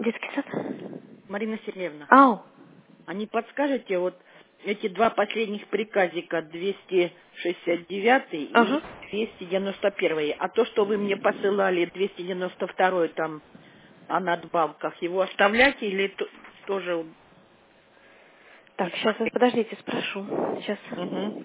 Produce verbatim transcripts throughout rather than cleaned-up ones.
Детский сад? Марина Сергеевна, Ау. а не подскажете, вот эти два последних приказика, двести шестьдесят девятый и Ага. двести девяносто первый, а то, что вы мне посылали, двести девяносто второй там о надбавках, его оставлять или то- тоже не Так, сейчас, смотреть? подождите, спрошу. Сейчас. Угу.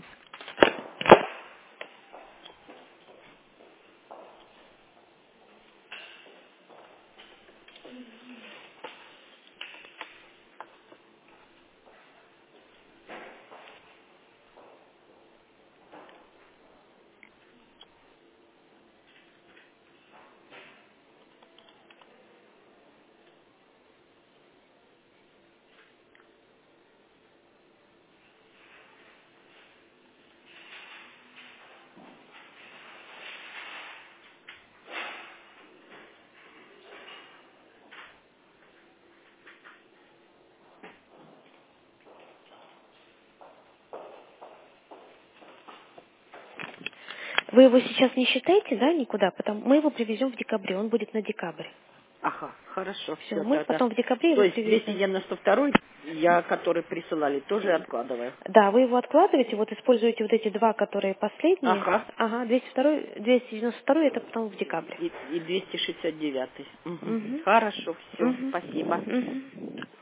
Вы его сейчас не считаете, да, никуда? Потом мы его привезем в декабре, он будет на декабрь. Ага, хорошо, Все, все, мы да, да. потом в декабре То его есть двести привезем. девяносто второй, я, который присылали, тоже откладываю. Да, вы его откладываете, вот используете вот эти два, которые последние. Ага. Ага, двести второй, двести девяносто второй это потом в декабре. И, и двести шестьдесят девятый. Угу. Угу. Хорошо, все, Угу. спасибо. Угу.